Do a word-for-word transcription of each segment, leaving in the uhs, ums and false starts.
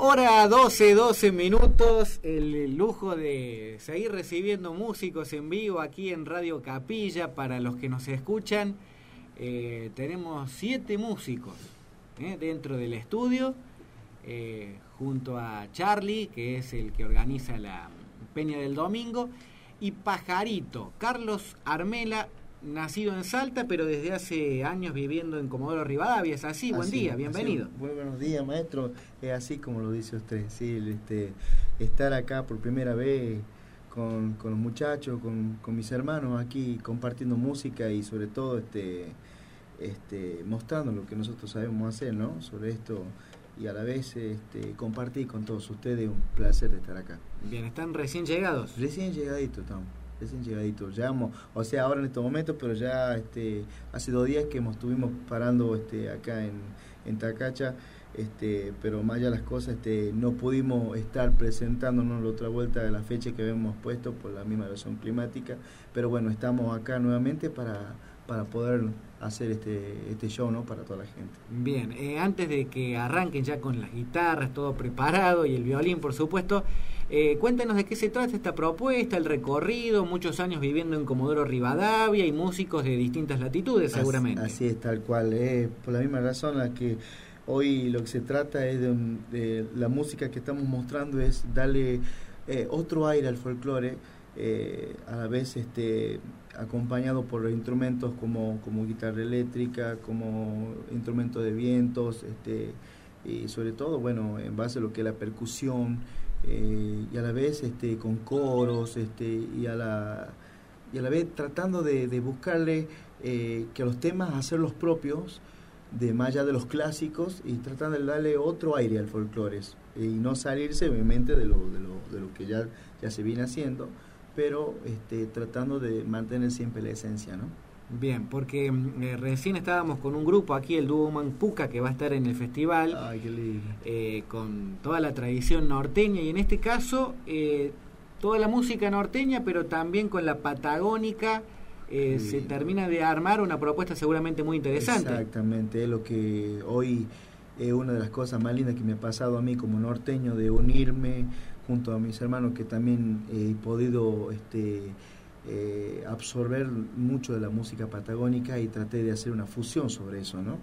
Hora doce, doce minutos, el lujo de seguir recibiendo músicos en vivo aquí en Radio Capilla. Para los que nos escuchan, eh, tenemos siete músicos eh, dentro del estudio, eh, junto a Charlie, que es el que organiza la Peña del Domingo, y Pajarito, Carlos Armela, nacido en Salta, pero desde hace años viviendo en Comodoro Rivadavia. ¿Es así? Buen así, día, bienvenido. Así, muy buenos días, maestro. Es así como lo dice usted, sí, este, estar acá por primera vez con, con los muchachos, con, con mis hermanos aquí compartiendo música y sobre todo este, este, mostrando lo que nosotros sabemos hacer, ¿no? Sobre esto, y a la vez este, compartir con todos ustedes. Un placer de estar acá. Bien, ¿están recién llegados? Recién llegaditos estamos. Recién llegadito, ya hemos, o sea, ahora en estos momentos, pero ya este, hace dos días que estuvimos parando este, acá en, en Tacacha, este, pero más allá las cosas, este, no pudimos estar presentándonos la otra vuelta de la fecha que habíamos puesto por la misma razón climática, pero bueno, estamos acá nuevamente para, para poder hacer este, este show, ¿no? Para toda la gente. Bien, eh, antes de que arranquen ya con las guitarras, todo preparado, y el violín, por supuesto, Eh, cuéntanos de qué se trata esta propuesta, el recorrido, muchos años viviendo en Comodoro Rivadavia y músicos de distintas latitudes, seguramente. Así, así es, tal cual. Eh, por la misma razón la que hoy lo que se trata es de, un, de la música que estamos mostrando, es darle eh, otro aire al folclore, eh, a la vez este, acompañado por instrumentos como, como guitarra eléctrica, como instrumentos de vientos, este, y sobre todo, bueno, en base a lo que es la percusión. Eh, y a la vez este, con coros este, y, a la, y a la vez tratando de, de buscarle eh, que a los temas hacerlos propios, de más allá de los clásicos, y tratando de darle otro aire al folclore, eh, y no salirse obviamente de lo, de lo, de lo que ya, ya se viene haciendo, pero este, tratando de mantener siempre la esencia, ¿no? Bien, porque eh, recién estábamos con un grupo aquí, el dúo Manpuca, que va a estar en el festival. Ay, qué lindo. Eh, con toda la tradición norteña, y en este caso eh, toda la música norteña, pero también con la patagónica. eh, se termina de armar una propuesta seguramente muy interesante. Exactamente, es lo que hoy es una de las cosas más lindas que me ha pasado a mí como norteño, de unirme junto a mis hermanos, que también he podido este Eh, absorber mucho de la música patagónica, y traté de hacer una fusión sobre eso, ¿no?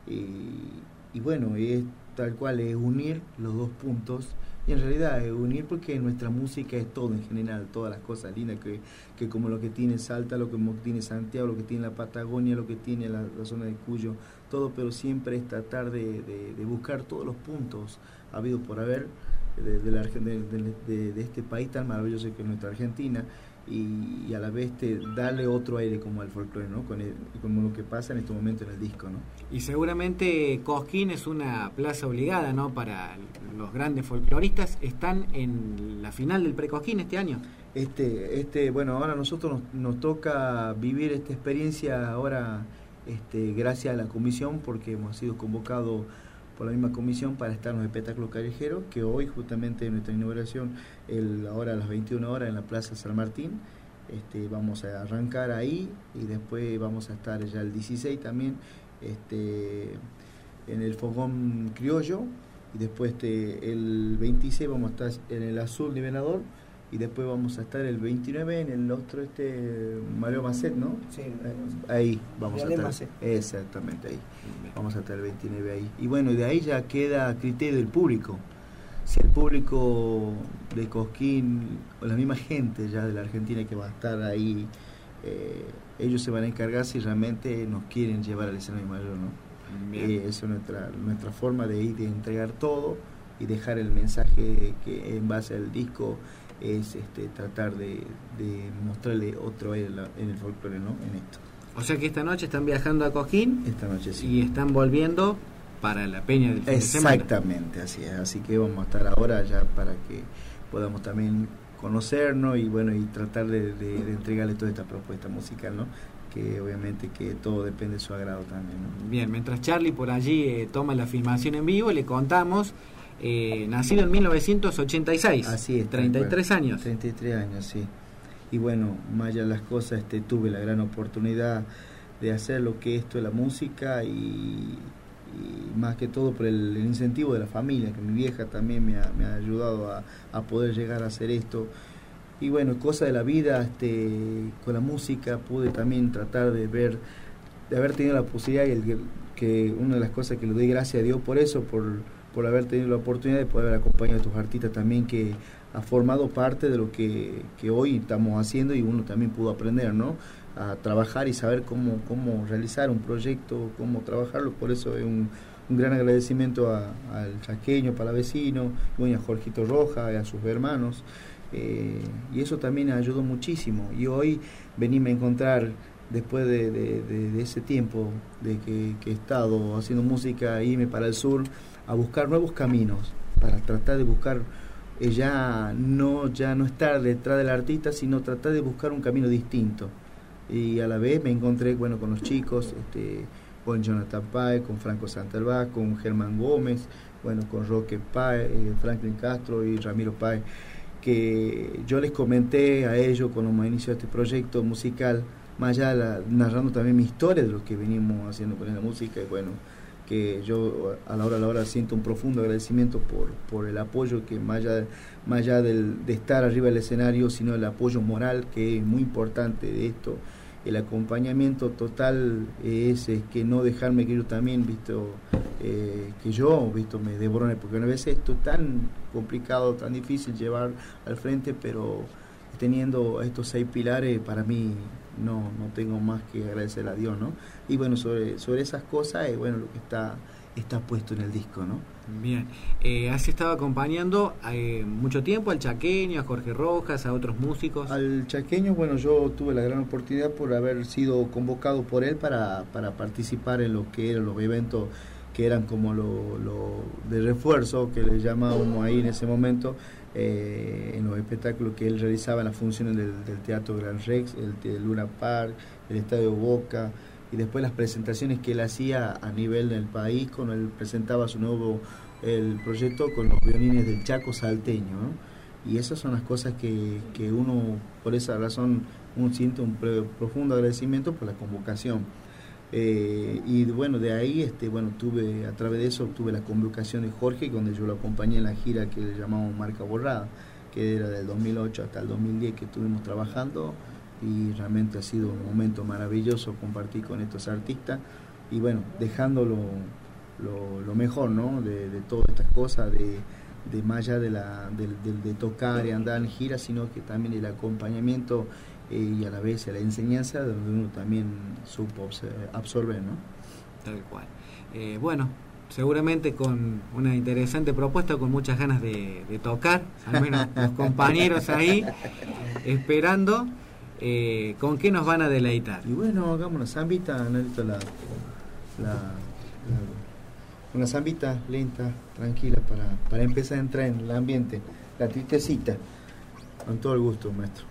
Y, y bueno, es tal cual, es unir los dos puntos, y en realidad es unir porque nuestra música es todo en general, todas las cosas lindas que, que como lo que tiene Salta, lo que tiene Santiago, lo que tiene la Patagonia, lo que tiene la, la zona de Cuyo, todo, pero siempre es tratar de, de, de buscar todos los puntos habidos por haber de, de, la, de, de, de este país tan maravilloso que es nuestra Argentina. Y, y a la vez te darle otro aire como al folclore, ¿no? Con el, como lo que pasa en este momento en el disco, ¿no? Y seguramente Cosquín es una plaza obligada, ¿no? Para los grandes folcloristas. ¿Están en la final del Precosquín este año? Este, este, bueno, ahora a nosotros nos, nos toca vivir esta experiencia ahora, este, gracias a la comisión, porque hemos sido convocados por la misma comisión para estar en los espectáculos callejeros, que hoy justamente en nuestra inauguración, el, ahora a las veintiuna horas en la Plaza San Martín, este, vamos a arrancar ahí, y después vamos a estar ya el dieciséis también este, en el Fogón Criollo, y después este, el veintiséis vamos a estar en el Azul Nivelador, y después vamos a estar el veintinueve en el otro este Mario Macet, ¿no? Sí. Ahí vamos a estar. Macet. Exactamente, ahí. Vamos a estar el veintinueve ahí. Y bueno, de ahí ya queda a criterio del público. Si el público de Cosquín, o la misma gente ya de la Argentina que va a estar ahí, eh, ellos se van a encargar si realmente nos quieren llevar al escenario mayor, ¿no? Eh, esa es nuestra, nuestra forma de ir, de entregar todo y dejar el mensaje que en base al disco es este, tratar de, de mostrarle otro aire en el folclore, ¿no? En esto. O sea que esta noche están viajando a Cosquín. Esta noche sí. Y están volviendo para la Peña del fin de semana. Exactamente, así es. Así que vamos a estar ahora ya para que podamos también conocernos y bueno, y tratar de, de, de entregarle toda esta propuesta musical, ¿no? Que obviamente que todo depende de su agrado también, ¿no? Bien, mientras Charlie por allí eh, toma la filmación en vivo, le contamos, eh, nacido en mil novecientos ochenta y seis. Así es. treinta y tres años. treinta y tres años, sí. Y bueno, más allá de las cosas, este, tuve la gran oportunidad de hacer lo que esto es la música, y, y más que todo por el, el incentivo de la familia, que mi vieja también me ha, me ha ayudado a, a poder llegar a hacer esto. Y bueno, cosa de la vida, este, con la música pude también tratar de ver, de haber tenido la posibilidad, y el, que una de las cosas que le doy gracias a Dios por eso, por, por haber tenido la oportunidad de poder haber acompañado a estos artistas también, que ha formado parte de lo que, que hoy estamos haciendo, y uno también pudo aprender, ¿no?, a trabajar y saber cómo, cómo realizar un proyecto, cómo trabajarlo. Por eso es un, un gran agradecimiento a, al Chaqueño Palavecino, y a Jorgito Roja y a sus hermanos. Eh, y eso también ayudó muchísimo, y hoy venirme a encontrar después de, de, de, de ese tiempo de que, que he estado haciendo música, irme para el sur a buscar nuevos caminos para tratar de buscar eh, ya no ya no estar detrás del artista, sino tratar de buscar un camino distinto. Y a la vez me encontré, bueno, con los chicos, este, con Jonathan Páez, con Franco Santelbach, con Germán Gómez, bueno, con Roque Páez, eh, Franklin Castro y Ramiro Páez, que yo les comenté a ellos cuando me inició este proyecto musical, más allá la, narrando también mi historia de lo que venimos haciendo con la música. Y bueno, que yo a la hora a la hora siento un profundo agradecimiento por, por el apoyo, que más allá, más allá del, de estar arriba del escenario, sino el apoyo moral, que es muy importante de esto. El acompañamiento total es, es que no dejarme que yo también, visto, eh, que yo, visto, me devorone, porque a veces esto es tan complicado, tan difícil llevar al frente, pero teniendo estos seis pilares, para mí no, no tengo más que agradecer a Dios, ¿no? Y bueno, sobre, sobre esas cosas es bueno lo que está, está puesto en el disco, ¿no? Bien, eh, has estado acompañando eh, mucho tiempo al Chaqueño, a Jorge Rojas, a otros músicos. Al Chaqueño, bueno, yo tuve la gran oportunidad por haber sido convocado por él para, para participar en lo que eran los eventos que eran como lo, lo de refuerzo, que le llamábamos ahí en ese momento, eh, en los espectáculos que él realizaba en las funciones del, del Teatro Gran Rex, el, el Luna Park, el Estadio Boca, y después las presentaciones que él hacía a nivel del país, cuando él presentaba su nuevo el proyecto con los violines del Chaco salteño, ¿no? Y esas son las cosas que, que uno, por esa razón, uno siente un pre, profundo agradecimiento por la convocación. Eh, y bueno, de ahí, este, bueno, tuve, a través de eso, tuve la convocación de Jorge, donde yo lo acompañé en la gira que le llamamos Marca Borrada, que era del dos mil ocho hasta el dos mil diez que estuvimos trabajando, y realmente ha sido un momento maravilloso compartir con estos artistas, y bueno, dejándolo lo, lo mejor, ¿no?, de, de todas estas cosas, de, de más allá de, la, de, de, de tocar y andar en gira, sino que también el acompañamiento eh, y a la vez la enseñanza, donde uno también supo absorber, ¿no? Tal cual. Eh, bueno, seguramente con una interesante propuesta, con muchas ganas de, de tocar, al menos los compañeros ahí, esperando. Eh, ¿Con qué nos van a deleitar? Y bueno, hagamos una zambita, la, la, la, una zambita lenta, tranquila, para, para empezar a entrar en el ambiente, la tristecita. Con todo el gusto, maestro.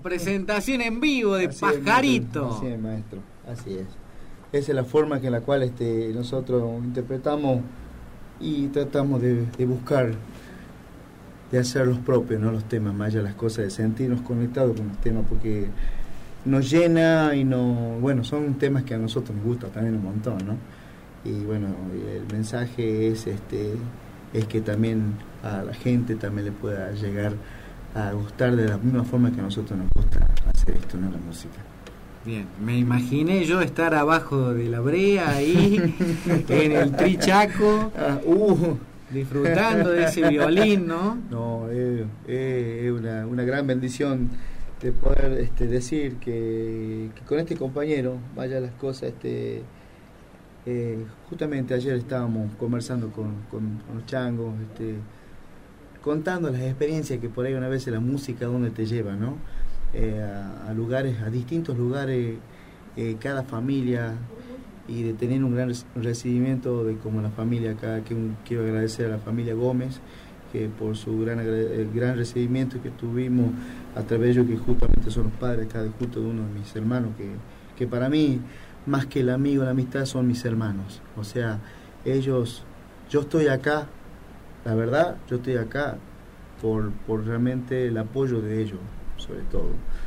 presentación en vivo de así Pajarito. Es, así es, maestro, así es. Esa es la forma en la cual este, nosotros interpretamos y tratamos de, de buscar, de hacer los propios, ¿no? Los temas, más allá de las cosas, de sentirnos conectados con los temas, porque nos llena y no, bueno, son temas que a nosotros nos gusta también un montón, ¿no? Y bueno, el mensaje es este es que también a la gente también le pueda llegar a gustar de la misma forma que a nosotros nos gusta hacer esto, ¿no? La música. Bien, me imaginé yo estar abajo de la brea ahí, en el Trichaco, ah, uh. disfrutando de ese violín, ¿no? No, es eh, eh, una, una gran bendición de poder este, decir que, que con este compañero vaya las cosas. Este, eh, justamente ayer estábamos conversando con, con, con los changos, este, contando las experiencias que por ahí una vez la música donde te lleva, ¿no? Eh, a, a lugares, a distintos lugares, eh, cada familia, y de tener un gran recibimiento de como la familia acá, que un, quiero agradecer a la familia Gómez que por su gran el gran recibimiento que tuvimos a través de ellos, que justamente son los padres acá de justo de uno de mis hermanos, que, que para mí más que el amigo, la amistad, son mis hermanos. O sea, ellos, yo estoy acá, la verdad, yo estoy acá por, por realmente el apoyo de ellos, sobre todo.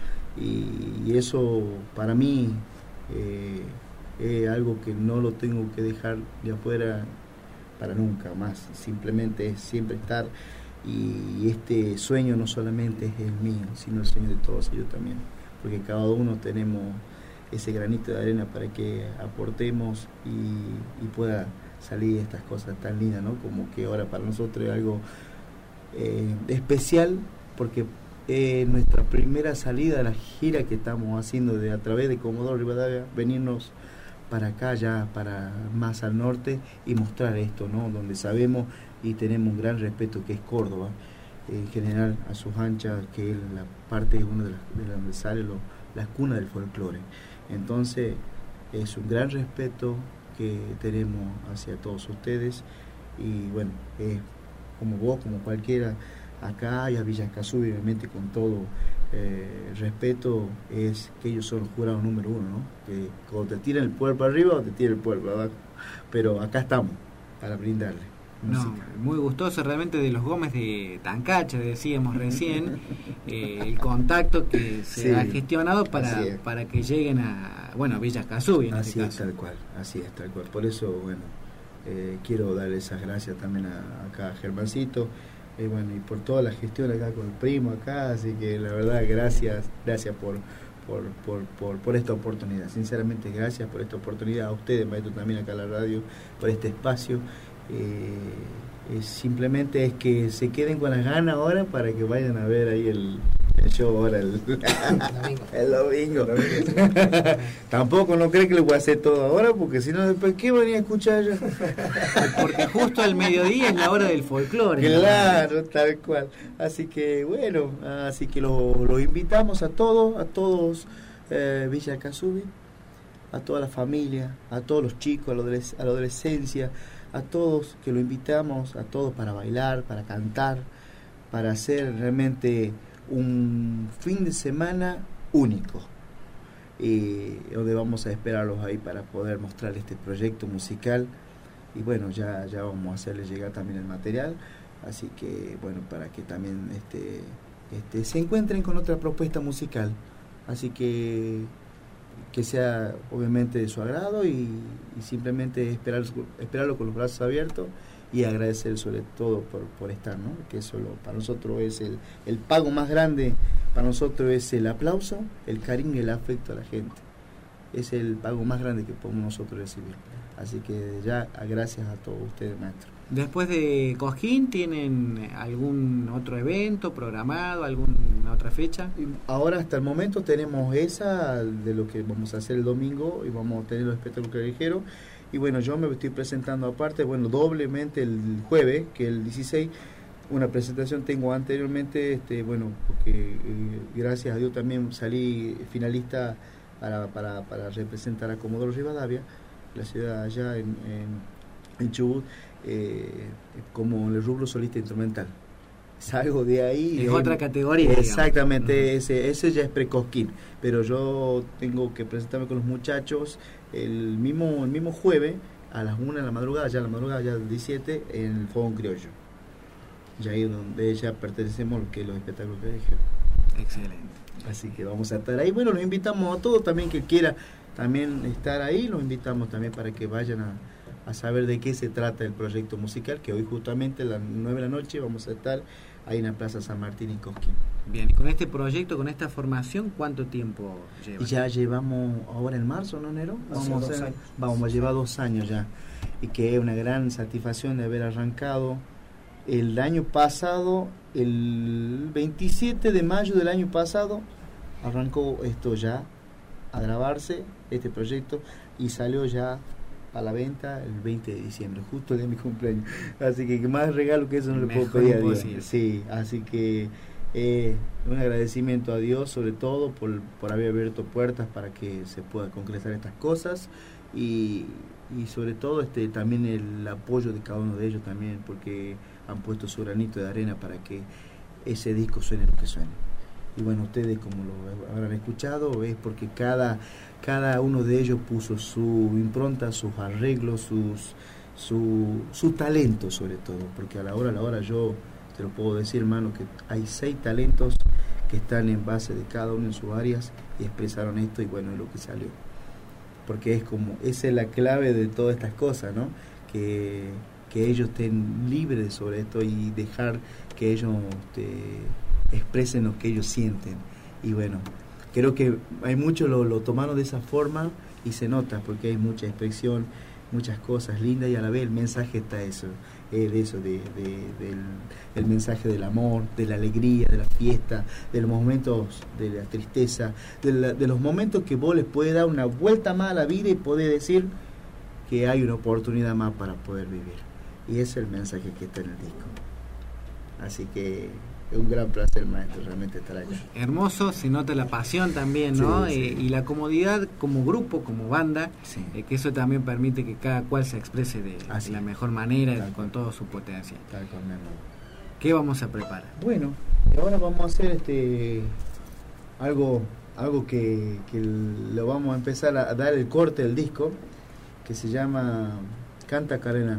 Y, y eso para mí eh, es algo que no lo tengo que dejar de afuera para nunca más. Simplemente es siempre estar, y este sueño no solamente es el mío, sino el sueño de todos ellos también, porque cada uno tenemos ese granito de arena para que aportemos y, y pueda salir estas cosas tan lindas, ¿no? Como que ahora para nosotros es algo eh, especial, porque eh, nuestra primera salida a la gira que estamos haciendo de a través de Comodoro Rivadavia, venirnos para acá, ya para más al norte, y mostrar esto, ¿no? Donde sabemos y tenemos un gran respeto, que es Córdoba, en general a sus anchas, que es la parte, una de las de donde sale lo, la cuna del folclore. Entonces es un gran respeto que tenemos hacia todos ustedes, y bueno, eh, como vos, como cualquiera acá, y a Villa Escazú, obviamente con todo eh, respeto, es que ellos son los jurados número uno, ¿no? Que cuando te tiran el poder para arriba o te tiran el poder para abajo, pero acá estamos para brindarle música. No, muy gustoso realmente de los Gómez de Tancacha, decíamos recién, eh, el contacto que se sí, ha gestionado para, para que lleguen a, bueno, Villa Escazú. Así este es, caso. tal cual, así es, tal cual. Por eso, bueno, eh, quiero darle esas gracias también a, acá a Germancito, eh, bueno, y por toda la gestión acá con el primo acá, así que la verdad, gracias, gracias por, por, por, por, por esta oportunidad. Sinceramente, gracias por esta oportunidad, a ustedes, maestro, también acá en la radio, por este espacio. Eh, es simplemente es que se queden con las ganas ahora para que vayan a ver ahí el, el show ahora el, el domingo. Tampoco no cree que lo voy a hacer todo ahora, porque si no después ¿qué venía a escuchar yo? Porque justo al mediodía es la hora del folclore. Claro, ¿no? Tal cual. Así que bueno, así que los lo invitamos a todos, a todos eh, Villa Escazú, a toda la familia, a todos los chicos, a la, adolesc- a la adolescencia, a todos, que lo invitamos a todos para bailar, para cantar, para hacer realmente un fin de semana único, y donde vamos a esperarlos ahí para poder mostrar este proyecto musical. Y bueno, ya, ya vamos a hacerles llegar también el material, así que bueno, para que también este, este, se encuentren con otra propuesta musical, así que que sea obviamente de su agrado, y, y simplemente esperar, esperarlo con los brazos abiertos, y agradecer sobre todo por, por estar, ¿no? Que eso lo, para nosotros es el, el pago más grande, para nosotros es el aplauso, el cariño y el afecto a la gente. Es el pago más grande que podemos nosotros recibir. Así que ya gracias a todos ustedes, maestro. Después de Cosquín, ¿tienen algún otro evento programado, alguna otra fecha? Ahora hasta el momento tenemos esa de lo que vamos a hacer el domingo, y vamos a tener los espectáculos callejeros. Y bueno, yo me estoy presentando aparte, bueno, doblemente el jueves, que el dieciséis, una presentación tengo anteriormente, este, bueno, porque eh, gracias a Dios también salí finalista para, para, para representar a Comodoro Rivadavia, la ciudad allá en, en, en Chubut, eh, como el rubro solista instrumental. salgo de ahí. Es de otra ahí, categoría. Exactamente, digamos. ese, ese ya es precosquín. Pero yo tengo que presentarme con los muchachos el mismo, el mismo jueves a las una de la madrugada, ya la madrugada, ya del diecisiete, en el Fogón Criollo. Ya ahí donde ya pertenecemos a lo que es los espectáculos que dije. Excelente. Así que vamos a estar ahí. Bueno, los invitamos a todos también que quiera también estar ahí, los invitamos también para que vayan a, a saber de qué se trata el proyecto musical, que hoy justamente a las nueve de la noche vamos a estar ahí en la Plaza San Martín y Cosquín. Bien, y con este proyecto, con esta formación, ¿cuánto tiempo lleva? Ya llevamos ahora en marzo, ¿no, Nero? Hace Vamos, dos a, hacer, años. vamos a llevar dos años ya. Y que es una gran satisfacción de haber arrancado el año pasado, el veintisiete de mayo del año pasado, arrancó esto ya a grabarse, este proyecto, y salió ya a la venta el veinte de diciembre, justo el día de mi cumpleaños. Así que más regalo que eso no le puedo Mejor pedir a Dios. imposible. Sí, así que eh, un agradecimiento a Dios sobre todo por, por haber abierto puertas para que se pueda concretar estas cosas, y, y sobre todo este también el apoyo de cada uno de ellos también, porque han puesto su granito de arena para que ese disco suene lo que suene. Y bueno, ustedes como lo habrán escuchado, es porque cada, cada uno de ellos puso su impronta, sus arreglos, sus, su, su talento sobre todo, porque a la hora, a la hora yo te lo puedo decir, hermano, que hay seis talentos que están en base de cada uno en sus áreas y expresaron esto, y bueno, es lo que salió. Porque es como, esa es la clave de todas estas cosas, ¿no? Que, que ellos estén libres sobre esto y dejar que ellos te, expresen lo que ellos sienten. Y bueno, creo que hay muchos lo, lo tomaron de esa forma y se nota porque hay mucha expresión, muchas cosas lindas, y a la vez el mensaje está eso, eh, de eso, de, de, del el mensaje del amor, de la alegría, de la fiesta, de los momentos de la tristeza, de, la, de los momentos que vos les podés dar una vuelta más a la vida y podés decir que hay una oportunidad más para poder vivir. Y ese es el mensaje que está en el disco. Así que es un gran placer, maestro, realmente estar aquí. Hermoso, se nota la pasión también, ¿no? Sí, sí. Eh, y la comodidad como grupo, como banda, Sí. eh, que eso también permite que cada cual se exprese de, Así de la es. mejor manera, Tal con cual. todo su potencial. Tal cual, mi hermano. ¿Qué vamos a preparar? Bueno, y ahora vamos a hacer este algo algo que, que lo vamos a empezar a dar el corte del disco, que se llama Canta Cardenal.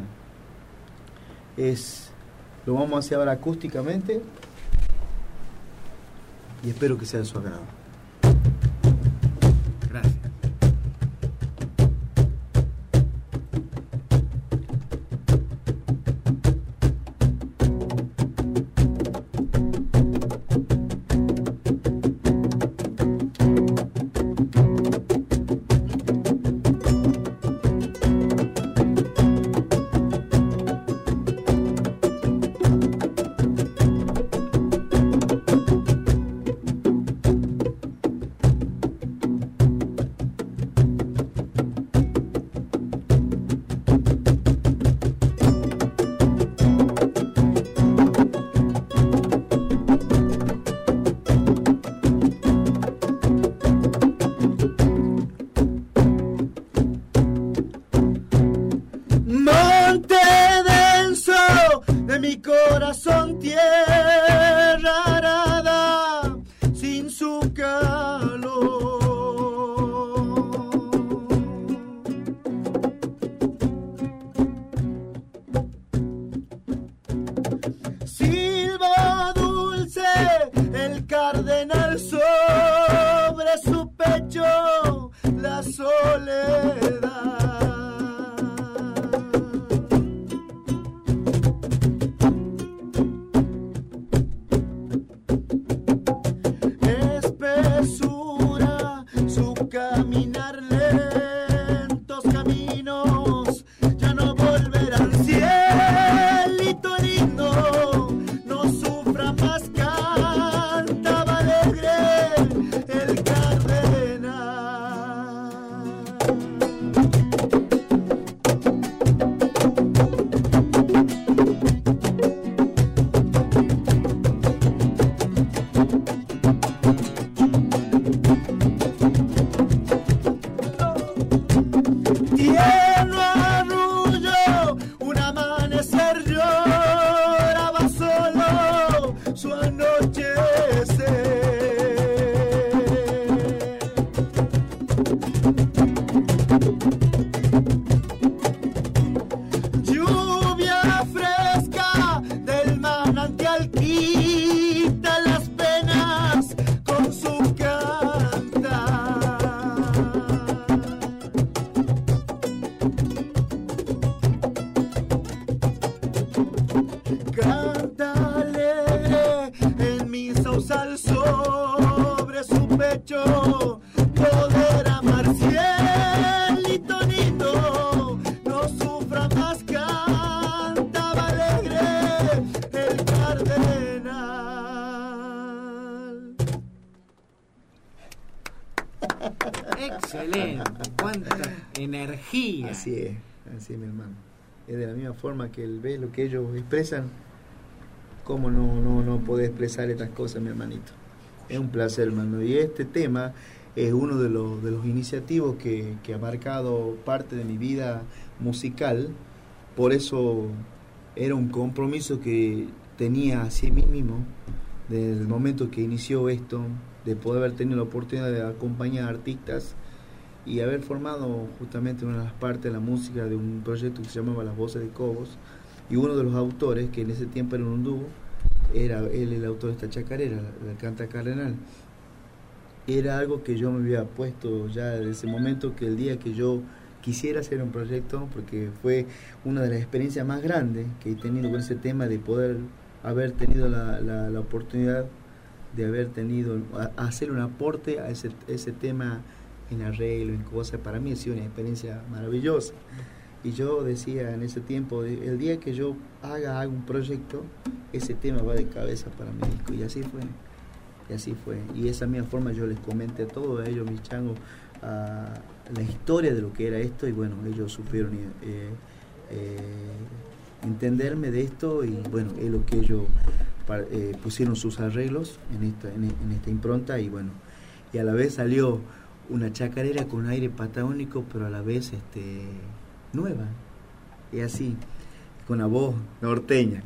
Es lo vamos a hacer ahora acústicamente y espero que sea de su agrado. Gracias. Monte denso de mi corazón, tierra arada sin su calor. Silbo dulce el cardenal sobre su pecho, la soledad. Espesura su caminar, lentos caminos ya no volverán. Cielito lindo, no sufra más, cantaba alegre el cardenal. cuánta energía. Así es, así es, mi hermano. Es de la misma forma que él ve lo que ellos expresan, cómo no, no, no poder expresar estas cosas, mi hermanito. Es un placer, hermano. Y este tema es uno de los, de los iniciativos que, que ha marcado parte de mi vida musical. Por eso era un compromiso que tenía hacia mí mismo, desde el momento que inició esto, de poder haber tenido la oportunidad de acompañar a artistas y haber formado justamente una de las partes de la música de un proyecto que se llamaba Las Voces de Cobos, y uno de los autores, que en ese tiempo era un dúo, era él el autor de esta chacarera, la Canta Cardenal. Era algo que yo me había puesto ya desde ese momento, que el día que yo quisiera hacer un proyecto, porque fue una de las experiencias más grandes que he tenido con ese tema, de poder haber tenido la, la, la oportunidad de haber tenido, a, a hacer un aporte a ese, ese tema en arreglo, en cosas. Para mí ha sido una experiencia maravillosa. Y yo decía en ese tiempo, el día que yo haga, haga un proyecto, ese tema va de cabeza para mi disco. Y así fue, y así fue. Y de esa misma forma yo les comenté a todos ellos, mis changos, a la historia de lo que era esto, y bueno, ellos supieron eh, eh, entenderme de esto, y bueno, es lo que ellos eh, pusieron sus arreglos en esta, en, en esta impronta, y bueno, y a la vez salió una chacarera con aire patagónico, pero a la vez este nueva, y así, con la voz norteña.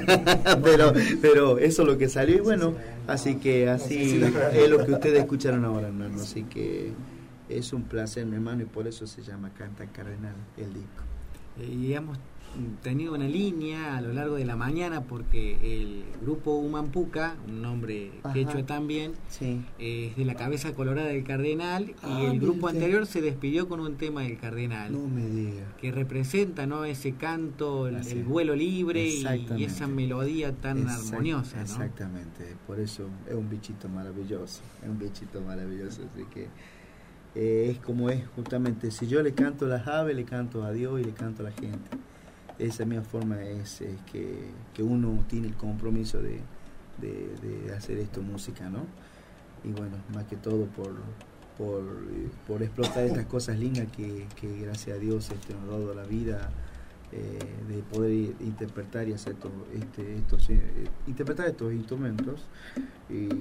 pero pero eso es lo que salió, y bueno, así que así es lo que ustedes escucharon ahora, hermano. Así que es un placer, mi hermano, y por eso se llama Canta Cardenal el disco. Y hemos tenido una línea a lo largo de la mañana, porque el grupo Humampuca, un nombre quechua también, sí, es de la cabeza colorada del Cardenal, ah, y el grupo usted. anterior se despidió con un tema del Cardenal. No me diga. Que representa, ¿no?, ese canto, el, el vuelo libre y, y esa melodía tan Exact, armoniosa, ¿no? Exactamente, por eso es un bichito maravilloso, es un bichito maravilloso, así que eh, es como es justamente, si yo le canto a las aves, le canto a Dios y le canto a la gente. Esa misma forma es, es que, que uno tiene el compromiso de, de, de hacer esto música, ¿no? Y bueno, más que todo por, por, por explotar estas cosas lindas que, que gracias a Dios este, nos ha dado la vida, eh, de poder interpretar y hacer todo, este, estos, eh, interpretar estos instrumentos. Y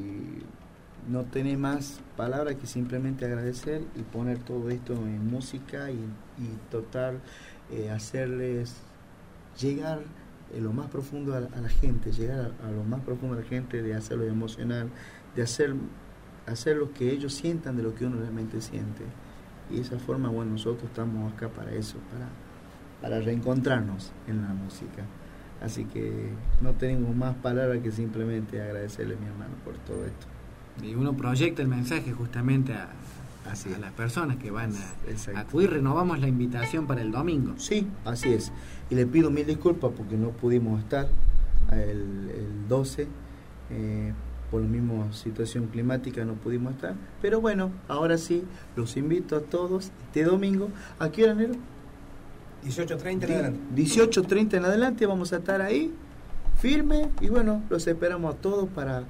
no tenés más palabras que simplemente agradecer y poner todo esto en música, y, y total eh, hacerles llegar en lo más profundo a la, a la gente, llegar a, a lo más profundo a la gente, de hacerlo emocional, de hacer, hacer lo que ellos sientan de lo que uno realmente siente. Y de esa forma, bueno, nosotros estamos acá para eso, para, para reencontrarnos en la música. Así que no tenemos más palabras que simplemente agradecerle, mi hermano, por todo esto. Y uno proyecta el mensaje justamente a, así a las personas que van a, a acudir. Exacto. Renovamos la invitación para el domingo. Sí, así es. Y le pido mil disculpas porque no pudimos estar el, el doce, eh, por la misma situación climática no pudimos estar. Pero bueno, ahora sí, los invito a todos este domingo. ¿A qué hora, Nero? dieciocho treinta en adelante. dieciocho treinta en adelante vamos a estar ahí, firme, y bueno, los esperamos a todos para,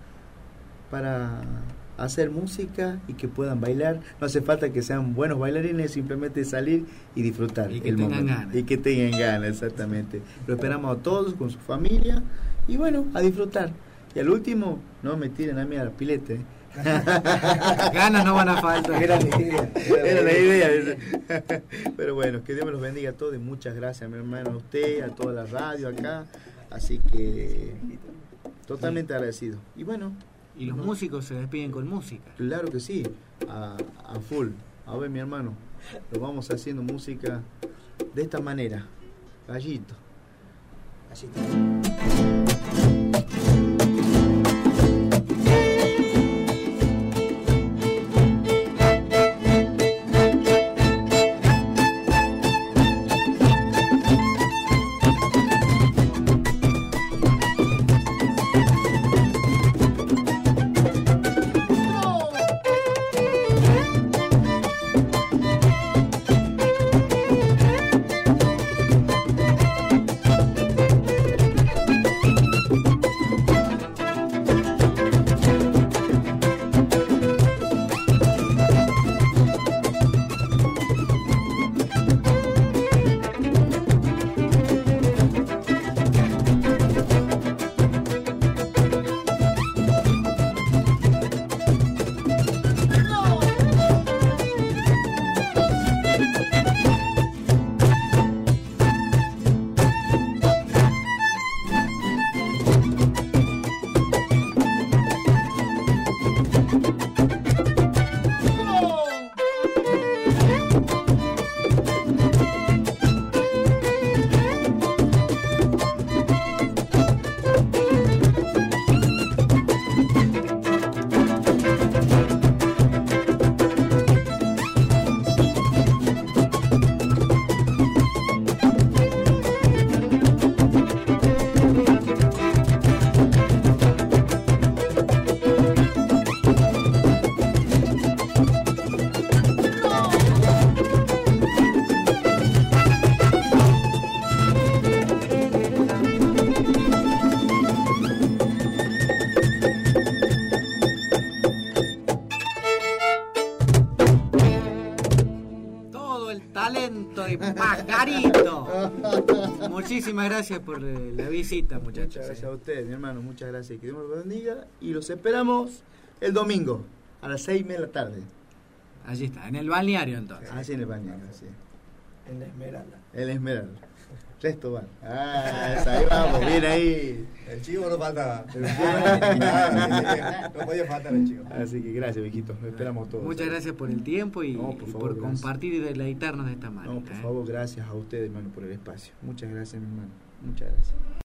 para hacer música y que puedan bailar. No hace falta que sean buenos bailarines, simplemente salir y disfrutar. Y que el tengan momento. ganas. Y que tengan ganas, exactamente. Lo esperamos a todos con su familia y bueno, a disfrutar. Y al último, no me tiren a mí a la pileta, ¿eh? Ganas no van a faltar. Era la idea. Era la idea. Pero bueno, que Dios me los bendiga a todos y muchas gracias, mi hermano, a usted, a toda la radio acá. Así que totalmente agradecido. Y bueno, Y los no, músicos se despiden con música. claro que sí, a, a full. A ver, mi hermano, lo vamos haciendo música de esta manera. Gallito. Así está. el talento de Pajarito. Muchísimas gracias por la visita, muchachos. Muchas gracias a ustedes, mi hermano. Muchas gracias. Que Dios los bendiga. Y los esperamos el domingo a las seis y media de la tarde. Allí está, en el balneario entonces. Así en el baño, así. En la Esmeralda. El Esmeralda. Resto van. Ah, esa, ahí vamos, bien ahí. El chivo no faltaba. No podía faltar el chivo. Así que gracias, viejito. Lo esperamos todos. Muchas gracias por el tiempo y, No, por y favor, por gracias. compartir y deleitarnos de esta manera. No, por ¿eh? favor, gracias a ustedes, hermano, por el espacio. Muchas gracias, mi hermano. Muchas gracias.